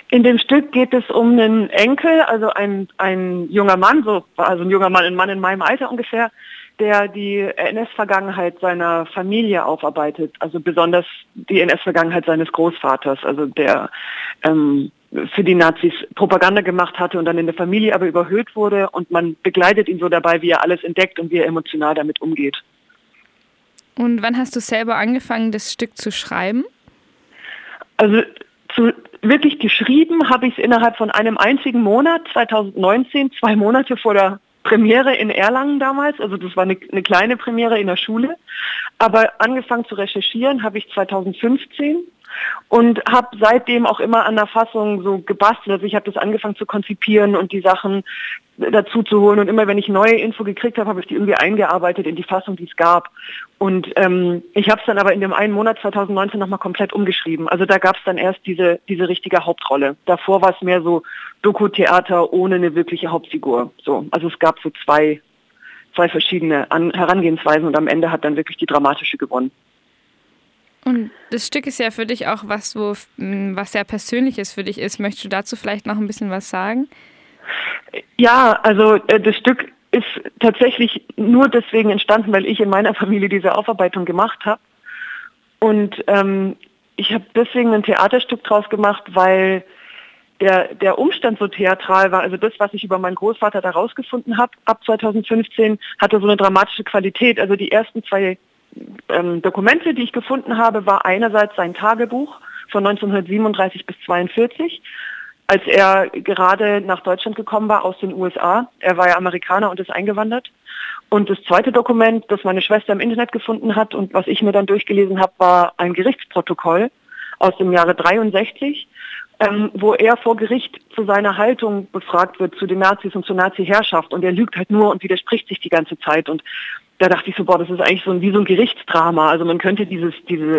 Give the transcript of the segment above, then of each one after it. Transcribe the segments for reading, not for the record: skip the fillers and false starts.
In dem Stück geht es um einen Enkel, also ein junger Mann, also ein Mann in meinem Alter ungefähr, der die NS-Vergangenheit seiner Familie aufarbeitet, also besonders die NS-Vergangenheit seines Großvaters, also der für die Nazis Propaganda gemacht hatte und dann in der Familie aber überhöht wurde, und man begleitet ihn so dabei, wie er alles entdeckt und wie er emotional damit umgeht. Und wann hast du selber angefangen, das Stück zu schreiben? Also wirklich geschrieben habe ich es innerhalb von einem einzigen Monat, 2019, 2 Monate vor der Premiere in Erlangen damals. Also das war eine kleine Premiere in der Schule. Aber angefangen zu recherchieren habe ich 2015 und habe seitdem auch immer an der Fassung so gebastelt. Also ich habe das angefangen zu konzipieren und die Sachen dazu zu holen. Und immer wenn ich neue Info gekriegt habe, habe ich die irgendwie eingearbeitet in die Fassung, die es gab. Und ich habe es dann aber in dem einen Monat 2019 nochmal komplett umgeschrieben. Also da gab es dann erst diese richtige Hauptrolle. Davor war es mehr so Doku-Theater ohne eine wirkliche Hauptfigur. So, also es gab so zwei verschiedene Herangehensweisen und am Ende hat dann wirklich die dramatische gewonnen. Und das Stück ist ja für dich auch was sehr Persönliches für dich ist. Möchtest du dazu vielleicht noch ein bisschen was sagen? Ja, also das Stück ist tatsächlich nur deswegen entstanden, weil ich in meiner Familie diese Aufarbeitung gemacht habe. Und ich habe deswegen ein Theaterstück draus gemacht, weil der Umstand so theatral war. Also das, was ich über meinen Großvater da rausgefunden habe, ab 2015, hatte so eine dramatische Qualität. Also die ersten 2 Dokumente, die ich gefunden habe, war einerseits sein Tagebuch von 1937 bis 1942, als er gerade nach Deutschland gekommen war aus den USA. Er war ja Amerikaner und ist eingewandert. Und das zweite Dokument, das meine Schwester im Internet gefunden hat und was ich mir dann durchgelesen habe, war ein Gerichtsprotokoll aus dem Jahre 63, wo er vor Gericht zu seiner Haltung befragt wird zu den Nazis und zur Nazi-Herrschaft. Und er lügt halt nur und widerspricht sich die ganze Zeit. Und da dachte ich so, das ist eigentlich wie so ein Gerichtsdrama. Also man könnte diese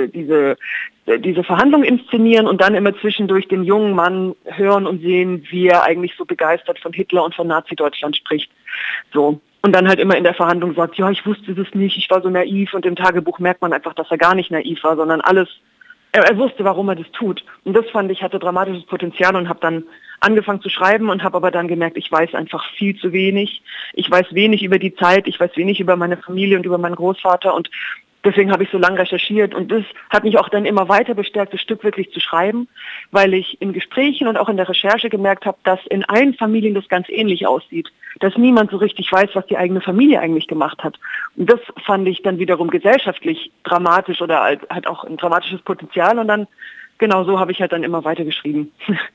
Verhandlung inszenieren und dann immer zwischendurch den jungen Mann hören und sehen, wie er eigentlich so begeistert von Hitler und von Nazi-Deutschland spricht. So. Und dann halt immer in der Verhandlung sagt, ja, ich wusste das nicht, ich war so naiv. Und im Tagebuch merkt man einfach, dass er gar nicht naiv war, sondern er wusste, warum er das tut. Und das fand ich, hatte dramatisches Potenzial und habe dann angefangen zu schreiben und habe aber dann gemerkt, ich weiß einfach viel zu wenig. Ich weiß wenig über die Zeit, ich weiß wenig über meine Familie und über meinen Großvater und deswegen habe ich so lange recherchiert und das hat mich auch dann immer weiter bestärkt, das Stück wirklich zu schreiben, weil ich in Gesprächen und auch in der Recherche gemerkt habe, dass in allen Familien das ganz ähnlich aussieht, dass niemand so richtig weiß, was die eigene Familie eigentlich gemacht hat. Und das fand ich dann wiederum gesellschaftlich dramatisch oder halt auch ein dramatisches Potenzial und dann genau so habe ich halt dann immer weiter geschrieben.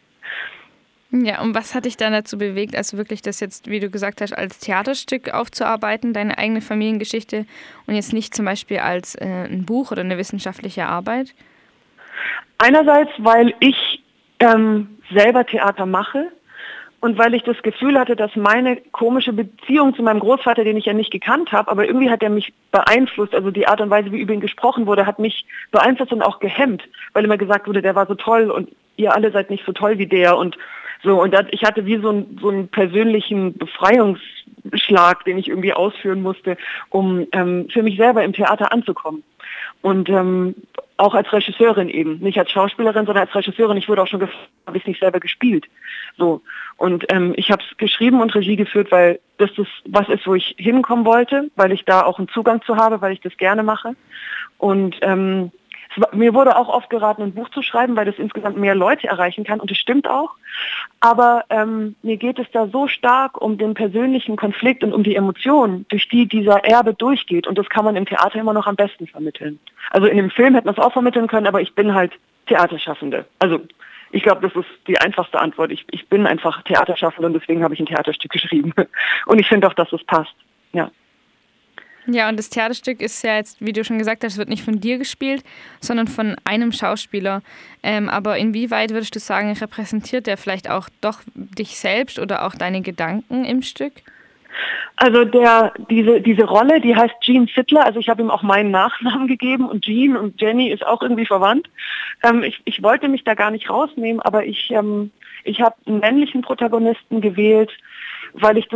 Ja, und was hat dich dann dazu bewegt, also wirklich das jetzt, wie du gesagt hast, als Theaterstück aufzuarbeiten, deine eigene Familiengeschichte und jetzt nicht zum Beispiel als ein Buch oder eine wissenschaftliche Arbeit? Einerseits, weil ich selber Theater mache und weil ich das Gefühl hatte, dass meine komische Beziehung zu meinem Großvater, den ich ja nicht gekannt habe, aber irgendwie hat er mich beeinflusst, also die Art und Weise, wie über ihn gesprochen wurde, hat mich beeinflusst und auch gehemmt, weil immer gesagt wurde, der war so toll und ihr alle seid nicht so toll wie der und so, und ich hatte wie so einen persönlichen Befreiungsschlag, den ich irgendwie ausführen musste, um für mich selber im Theater anzukommen. Und auch als Regisseurin eben, nicht als Schauspielerin, sondern als Regisseurin. Ich wurde auch schon gefragt, habe ich es nicht selber gespielt. So. Und ich habe es geschrieben und Regie geführt, weil das was ist, wo ich hinkommen wollte, weil ich da auch einen Zugang zu habe, weil ich das gerne mache. Und mir wurde auch oft geraten, ein Buch zu schreiben, weil das insgesamt mehr Leute erreichen kann und das stimmt auch. Aber mir geht es da so stark um den persönlichen Konflikt und um die Emotionen, durch die dieser Erbe durchgeht und das kann man im Theater immer noch am besten vermitteln. Also in dem Film hätte man es auch vermitteln können, aber ich bin halt Theaterschaffende. Also ich glaube, das ist die einfachste Antwort. Ich bin einfach Theaterschaffende und deswegen habe ich ein Theaterstück geschrieben. Und ich finde auch, dass es passt. Ja. Ja, und das Theaterstück ist ja jetzt, wie du schon gesagt hast, wird nicht von dir gespielt, sondern von einem Schauspieler. Aber inwieweit würdest du sagen, repräsentiert der vielleicht auch doch dich selbst oder auch deine Gedanken im Stück? Also diese Rolle, die heißt Gene Sittler, also ich habe ihm auch meinen Nachnamen gegeben und Gene und Jenny ist auch irgendwie verwandt. Ich wollte mich da gar nicht rausnehmen, aber ich habe einen männlichen Protagonisten gewählt, weil ich das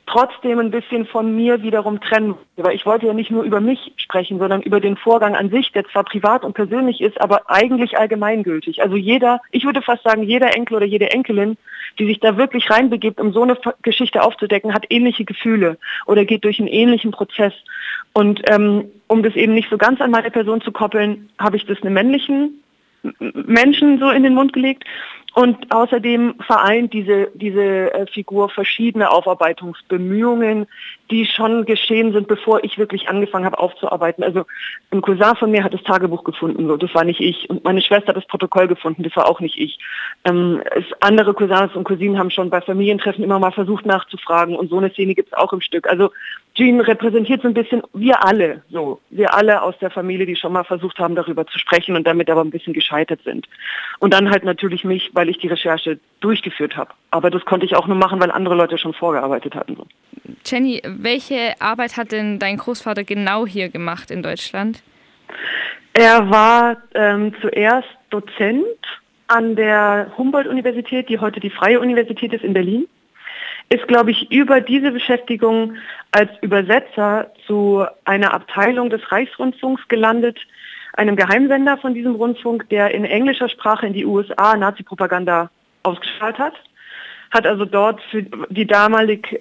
trotzdem ein bisschen von mir wiederum trennen. Weil ich wollte ja nicht nur über mich sprechen, sondern über den Vorgang an sich, der zwar privat und persönlich ist, aber eigentlich allgemeingültig. Also ich würde fast sagen, jeder Enkel oder jede Enkelin, die sich da wirklich reinbegibt, um so eine Geschichte aufzudecken, hat ähnliche Gefühle oder geht durch einen ähnlichen Prozess. Und um das eben nicht so ganz an meine Person zu koppeln, habe ich das einem männlichen Menschen so in den Mund gelegt. Und außerdem vereint diese Figur verschiedene Aufarbeitungsbemühungen, die schon geschehen sind, bevor ich wirklich angefangen habe aufzuarbeiten. Also ein Cousin von mir hat das Tagebuch gefunden, so, das war nicht ich. Und meine Schwester hat das Protokoll gefunden, das war auch nicht ich. Andere Cousins und Cousinen haben schon bei Familientreffen immer mal versucht nachzufragen und so eine Szene gibt es auch im Stück. Also Jean repräsentiert so ein bisschen wir alle aus der Familie, die schon mal versucht haben, darüber zu sprechen und damit aber ein bisschen gescheitert sind. Und dann halt natürlich mich, weil ich die Recherche durchgeführt habe. Aber das konnte ich auch nur machen, weil andere Leute schon vorgearbeitet hatten. Jenny, welche Arbeit hat denn dein Großvater genau hier gemacht in Deutschland? Er war zuerst Dozent an der Humboldt-Universität, die heute die Freie Universität ist in Berlin. Ist, glaube ich, über diese Beschäftigung als Übersetzer zu einer Abteilung des Reichsrundfunks gelandet, einem Geheimsender von diesem Rundfunk, der in englischer Sprache in die USA Nazi-Propaganda ausgestrahlt hat. Hat also dort für die damalig,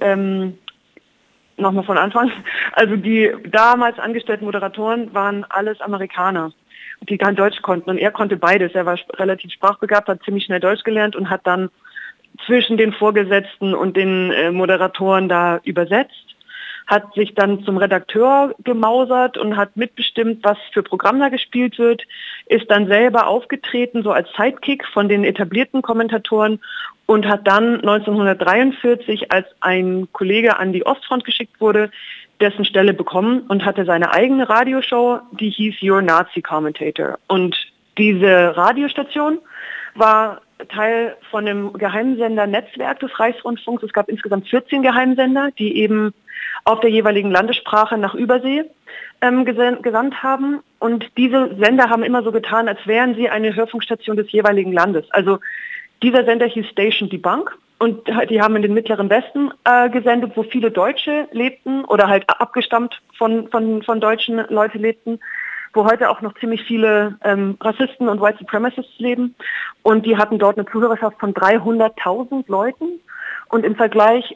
nochmal von Anfang, also die damals angestellten Moderatoren waren alles Amerikaner, die kein Deutsch konnten. Und er konnte beides. Er war relativ sprachbegabt, hat ziemlich schnell Deutsch gelernt und hat dann zwischen den Vorgesetzten und den Moderatoren da übersetzt, hat sich dann zum Redakteur gemausert und hat mitbestimmt, was für Programm da gespielt wird, ist dann selber aufgetreten, so als Sidekick von den etablierten Kommentatoren und hat dann 1943, als ein Kollege an die Ostfront geschickt wurde, dessen Stelle bekommen und hatte seine eigene Radioshow, die hieß Your Nazi Commentator. Und diese Radiostation war Teil von dem Geheimsender-Netzwerk des Reichsrundfunks. Es gab insgesamt 14 Geheimsender, die eben auf der jeweiligen Landessprache nach Übersee gesandt haben. Und diese Sender haben immer so getan, als wären sie eine Hörfunkstation des jeweiligen Landes. Also dieser Sender hieß Station Debunk und die haben in den Mittleren Westen gesendet, wo viele Deutsche lebten oder halt abgestammt von deutschen Leute lebten, wo heute auch noch ziemlich viele Rassisten und White Supremacists leben. Und die hatten dort eine Zuhörerschaft von 300.000 Leuten. Und im Vergleich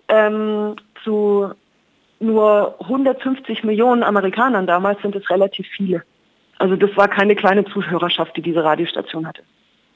zu nur 150 Millionen Amerikanern damals sind es relativ viele. Also das war keine kleine Zuhörerschaft, die diese Radiostation hatte.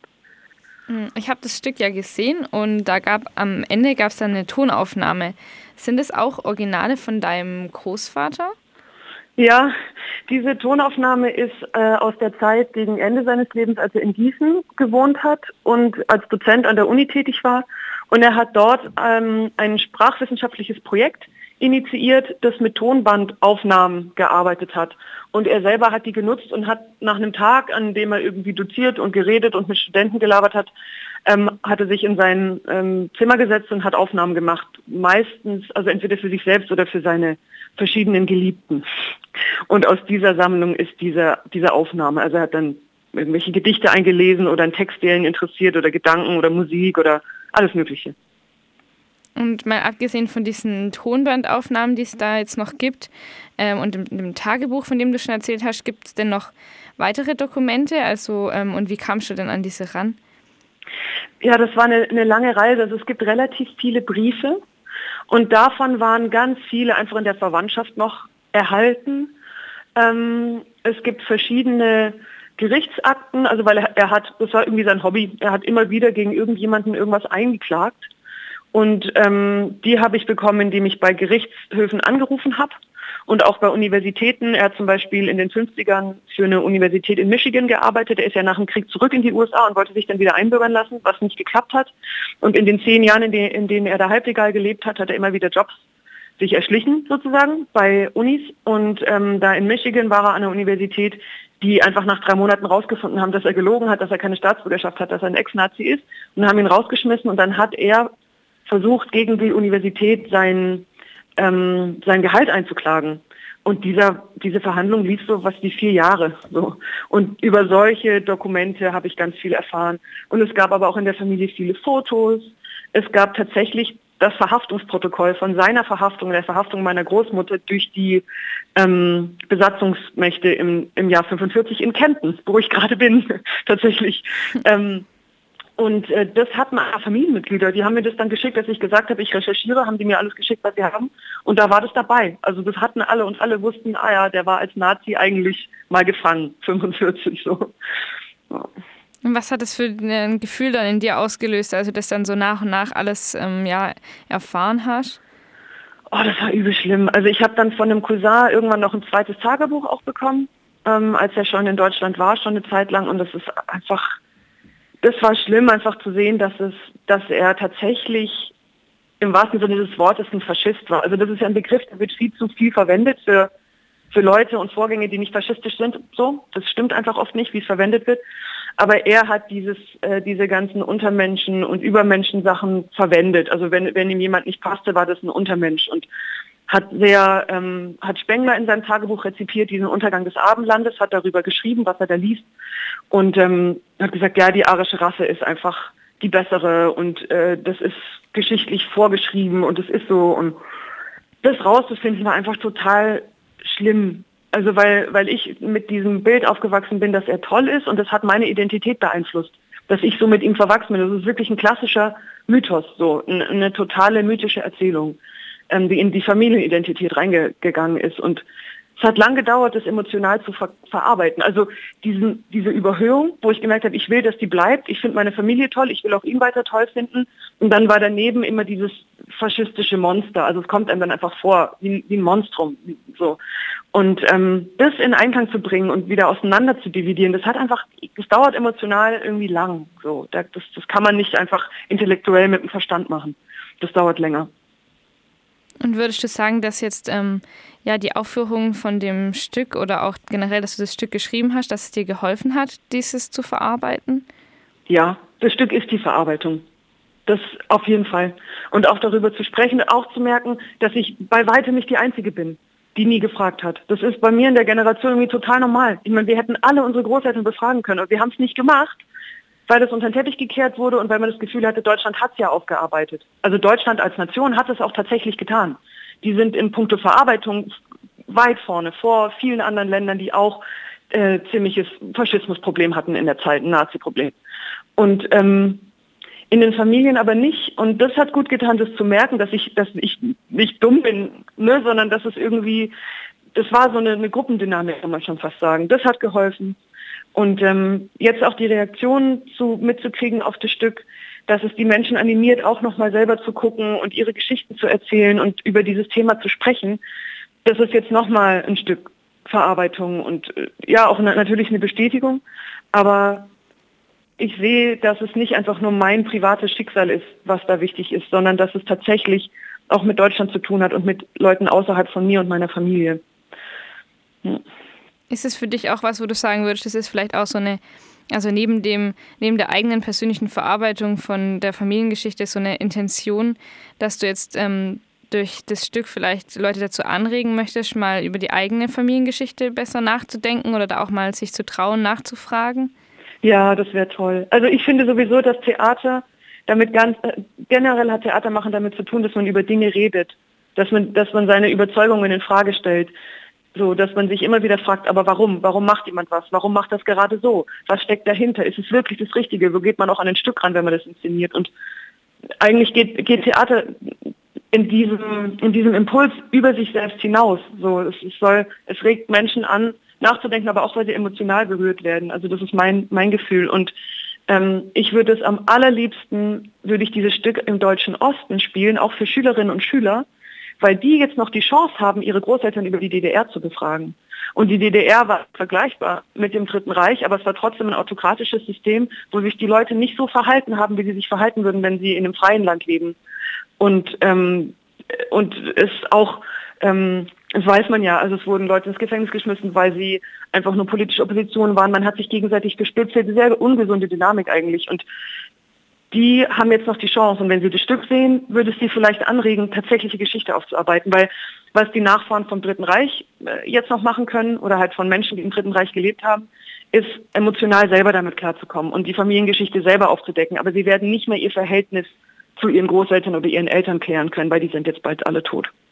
Ich habe das Stück ja gesehen und am Ende gab es dann eine Tonaufnahme. Sind es auch Originale von deinem Großvater? Ja, diese Tonaufnahme ist aus der Zeit gegen Ende seines Lebens, als er in Gießen gewohnt hat und als Dozent an der Uni tätig war. Und er hat dort ein sprachwissenschaftliches Projekt initiiert, das mit Tonbandaufnahmen gearbeitet hat. Und er selber hat die genutzt und hat nach einem Tag, an dem er irgendwie doziert und geredet und mit Studenten gelabert hat, hat er sich in sein Zimmer gesetzt und hat Aufnahmen gemacht. Meistens, also entweder für sich selbst oder für seine verschiedenen Geliebten. Und aus dieser Sammlung ist diese Aufnahme. Also er hat dann irgendwelche Gedichte eingelesen oder einen Text, der ihn interessiert oder Gedanken oder Musik oder alles Mögliche. Und mal abgesehen von diesen Tonbandaufnahmen, die es da jetzt noch gibt und dem Tagebuch, von dem du schon erzählt hast, gibt es denn noch weitere Dokumente? Also und wie kamst du denn an diese ran? Ja, das war eine lange Reise. Also es gibt relativ viele Briefe und davon waren ganz viele einfach in der Verwandtschaft noch erhalten. Es gibt verschiedene Gerichtsakten, also weil das war irgendwie sein Hobby, er hat immer wieder gegen irgendjemanden irgendwas eingeklagt. Und die habe ich bekommen, indem ich bei Gerichtshöfen angerufen habe und auch bei Universitäten. Er hat zum Beispiel in den 50ern für eine Universität in Michigan gearbeitet. Er ist ja nach dem Krieg zurück in die USA und wollte sich dann wieder einbürgern lassen, was nicht geklappt hat. Und in den 10 Jahren, in denen er da halblegal gelebt hat, hat er immer wieder Jobs sich erschlichen, sozusagen, bei Unis. Und da in Michigan war er an der Universität, die einfach nach 3 Monaten rausgefunden haben, dass er gelogen hat, dass er keine Staatsbürgerschaft hat, dass er ein Ex-Nazi ist und haben ihn rausgeschmissen. Und dann hat er versucht, gegen die Universität sein Gehalt einzuklagen. Und diese Verhandlung lief so was wie 4 Jahre. So. Und über solche Dokumente habe ich ganz viel erfahren. Und es gab aber auch in der Familie viele Fotos. Es gab tatsächlich das Verhaftungsprotokoll von seiner Verhaftung, der Verhaftung meiner Großmutter durch die Besatzungsmächte im Jahr 45 in Kempten, wo ich gerade bin, tatsächlich. Und das hatten meine Familienmitglieder, die haben mir das dann geschickt, dass ich gesagt habe, ich recherchiere, haben die mir alles geschickt, was sie haben. Und da war das dabei. Also das hatten alle und alle wussten, der war als Nazi eigentlich mal gefangen, 45 so. Ja. Und was hat das für ein Gefühl dann in dir ausgelöst, als du das dann so nach und nach alles erfahren hast? Oh, das war übel schlimm. Also ich habe dann von einem Cousin irgendwann noch ein zweites Tagebuch auch bekommen, als er schon in Deutschland war, schon eine Zeit lang. Und das war schlimm, einfach zu sehen, dass er tatsächlich im wahrsten Sinne des Wortes ein Faschist war. Also das ist ja ein Begriff, der wird viel zu viel verwendet für Leute und Vorgänge, die nicht faschistisch sind. So, das stimmt einfach oft nicht, wie es verwendet wird. Aber er hat diese ganzen Untermenschen- und Übermenschen-Sachen verwendet. Also wenn ihm jemand nicht passte, war das ein Untermensch. Und hat Spengler in seinem Tagebuch rezipiert, diesen Untergang des Abendlandes, hat darüber geschrieben, was er da liest. Und hat gesagt, ja, die arische Rasse ist einfach die bessere und das ist geschichtlich vorgeschrieben und es ist so. Und das rauszufinden war einfach total schlimm. Also weil ich mit diesem Bild aufgewachsen bin, dass er toll ist und das hat meine Identität beeinflusst, dass ich so mit ihm verwachsen bin. Das ist wirklich ein klassischer Mythos, so eine totale mythische Erzählung, die in die Familienidentität reingegangen ist. Und es hat lang gedauert, das emotional zu verarbeiten. Also diese Überhöhung, wo ich gemerkt habe, ich will, dass die bleibt. Ich finde meine Familie toll, ich will auch ihn weiter toll finden. Und dann war daneben immer dieses faschistische Monster. Also es kommt einem dann einfach vor, wie ein Monstrum. So. Und das in Einklang zu bringen und wieder auseinander zu dividieren, das dauert emotional irgendwie lang. So, das kann man nicht einfach intellektuell mit dem Verstand machen. Das dauert länger. Und würdest du sagen, dass jetzt die Aufführung von dem Stück oder auch generell, dass du das Stück geschrieben hast, dass es dir geholfen hat, dieses zu verarbeiten? Ja, das Stück ist die Verarbeitung. Das auf jeden Fall. Und auch darüber zu sprechen, auch zu merken, dass ich bei weitem nicht die Einzige bin, die nie gefragt hat. Das ist bei mir in der Generation irgendwie total normal. Ich meine, wir hätten alle unsere Großeltern befragen können, aber wir haben es nicht gemacht, weil das unter den Teppich gekehrt wurde und weil man das Gefühl hatte, Deutschland hat es ja aufgearbeitet. Also Deutschland als Nation hat es auch tatsächlich getan. Die sind in puncto Verarbeitung weit vorne, vor vielen anderen Ländern, die auch ziemliches Faschismusproblem hatten in der Zeit, ein Nazi-Problem. Und in den Familien aber nicht. Und das hat gut getan, das zu merken, dass ich nicht dumm bin, ne, sondern dass es irgendwie, das war so eine Gruppendynamik, kann man schon fast sagen. Das hat geholfen. Und jetzt auch die Reaktionen mitzukriegen auf das Stück, dass es die Menschen animiert, auch nochmal selber zu gucken und ihre Geschichten zu erzählen und über dieses Thema zu sprechen. Das ist jetzt nochmal ein Stück Verarbeitung und auch natürlich eine Bestätigung. Aber ich sehe, dass es nicht einfach nur mein privates Schicksal ist, was da wichtig ist, sondern dass es tatsächlich auch mit Deutschland zu tun hat und mit Leuten außerhalb von mir und meiner Familie. Ja. Ist es für dich auch was, wo du sagen würdest, das ist vielleicht auch so neben der eigenen persönlichen Verarbeitung von der Familiengeschichte so eine Intention, dass du jetzt durch das Stück vielleicht Leute dazu anregen möchtest, mal über die eigene Familiengeschichte besser nachzudenken oder da auch mal sich zu trauen, nachzufragen? Ja, das wäre toll. Also ich finde sowieso, dass Theater generell hat Theater machen damit zu tun, dass man über Dinge redet, dass man seine Überzeugungen in Frage stellt. So, dass man sich immer wieder fragt, aber warum? Warum macht jemand was? Warum macht das gerade so? Was steckt dahinter? Ist es wirklich das Richtige? So geht man auch an ein Stück ran, wenn man das inszeniert. Und eigentlich geht Theater in diesem Impuls über sich selbst hinaus. So, es regt Menschen an, nachzudenken, aber auch, weil sie emotional berührt werden. Also das ist mein Gefühl. Und ich würde es am allerliebsten, würde ich dieses Stück im Deutschen Osten spielen, auch für Schülerinnen und Schüler, weil die jetzt noch die Chance haben, ihre Großeltern über die DDR zu befragen. Und die DDR war vergleichbar mit dem Dritten Reich, aber es war trotzdem ein autokratisches System, wo sich die Leute nicht so verhalten haben, wie sie sich verhalten würden, wenn sie in einem freien Land leben. Und es auch, das weiß man ja, also es wurden Leute ins Gefängnis geschmissen, weil sie einfach nur politische Opposition waren. Man hat sich gegenseitig gestützt, eine sehr ungesunde Dynamik eigentlich. Und die haben jetzt noch die Chance. Und wenn sie das Stück sehen, würde es sie vielleicht anregen, tatsächliche Geschichte aufzuarbeiten. Weil was die Nachfahren vom Dritten Reich jetzt noch machen können oder halt von Menschen, die im Dritten Reich gelebt haben, ist emotional selber damit klarzukommen und die Familiengeschichte selber aufzudecken. Aber sie werden nicht mehr ihr Verhältnis zu ihren Großeltern oder ihren Eltern kehren können, weil die sind jetzt bald alle tot.